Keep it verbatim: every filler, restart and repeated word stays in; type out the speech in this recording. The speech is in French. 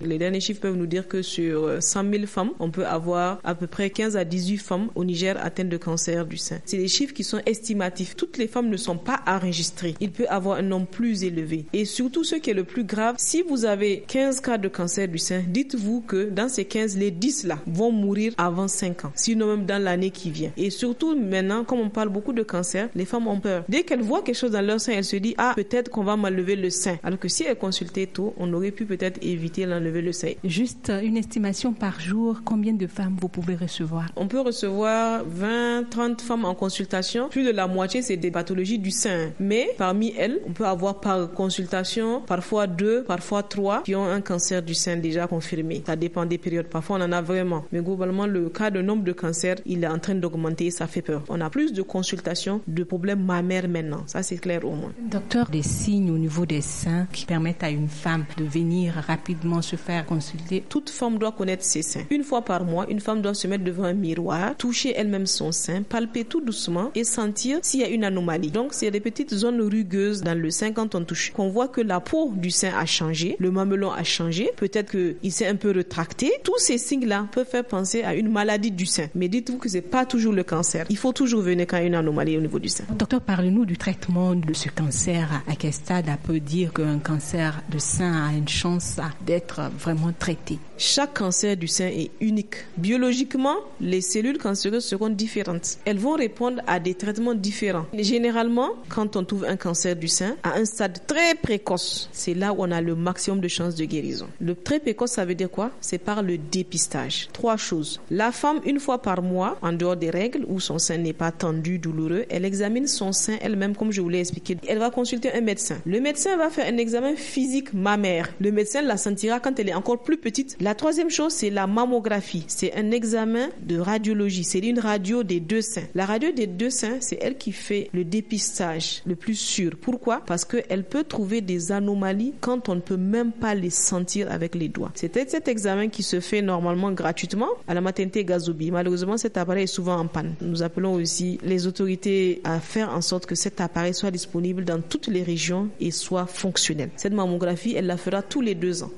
Les derniers chiffres peuvent nous dire que sur cent mille femmes, on peut avoir à peu près quinze à dix-huit femmes au Niger atteintes de cancer du sein. C'est des chiffres qui sont estimatifs. Toutes les femmes ne sont pas enregistrées. Il peut avoir un nombre plus élevé. Et surtout, ce qui est le plus grave, si vous avez quinze cas de cancer du sein, dites-vous que dans ces quinze, les dix là vont mourir avant cinq ans, sinon même dans l'année qui vient. Et surtout maintenant, comme on parle beaucoup de cancer, les femmes ont peur. Dès qu'elles voient quelque chose dans leur sein, elles se disent « Ah, peut-être qu'on va m'enlever le sein ». Alors que si elles consultaient tôt, on aurait pu peut-être éviter l'enlever le sein. Juste une estimation par jour, combien de femmes vous pouvez recevoir? On peut recevoir vingt, trente femmes en consultation. Plus de la moitié, c'est des pathologies du sein. Mais parmi elles, on peut avoir par consultation parfois deux, parfois trois qui ont un cancer du sein déjà confirmé. Ça dépend des périodes. Parfois, on en a vraiment. Mais globalement, le cas de nombre de cancers, il est en train d'augmenter. Ça fait peur. On a plus de consultations de problèmes mammaires maintenant. Ça, c'est clair au moins. Docteur, des signes au niveau des seins qui permettent à une femme de venir rapidement se faire consulter? Toute femme doit connaître ses seins. Une fois par mois, une femme doit se mettre devant un miroir, toucher elle-même son sein, palper tout doucement et sentir s'il y a une anomalie. Donc, c'est des petites zones rugueuses dans le sein quand on touche. Qu'on voit que la peau du sein a changé, le mamelon a changé, peut-être qu'il s'est un peu rétracté. Tous ces signes-là peuvent faire penser à une maladie du sein. Mais dites-vous que c'est pas toujours le cancer. Il faut toujours venir quand il y a une anomalie au niveau du sein. Docteur, parlez-nous du traitement de ce cancer. À quel stade on peut dire qu'un cancer de sein a une chance d'être vraiment traité? Chaque cancer du sein est unique. Biologiquement, les cellules cancéreuses seront différentes. Elles vont répondre à des traitements différents. Généralement, quand on trouve un cancer du sein à un stade très précoce, c'est là où on a le maximum de chances de guérison. Le très précoce, ça veut dire quoi? C'est par le dépistage. Trois choses. La femme, une fois par mois, en dehors des règles, où son sein n'est pas tendu, douloureux, elle examine son sein elle-même, comme je vous l'ai expliqué. Elle va consulter un médecin. Le médecin va faire un examen physique mammaire. Le médecin la sentira quand elle est encore plus petite. La troisième chose, c'est la mammographie. C'est un examen de radiologie. C'est une radio des deux seins. La radio des deux seins, c'est elle qui fait le dépistage le plus sûr. Pourquoi? Parce qu'elle peut trouver des anomalies quand on ne peut même pas les sentir avec les doigts. C'est cet examen qui se fait normalement gratuitement à la maternité Gazoubi. Malheureusement, cet appareil est souvent en panne. Nous appelons aussi les autorités à faire en sorte que cet appareil soit disponible dans toutes les régions et soit fonctionnel. Cette mammographie, elle la fera tous les deux ans.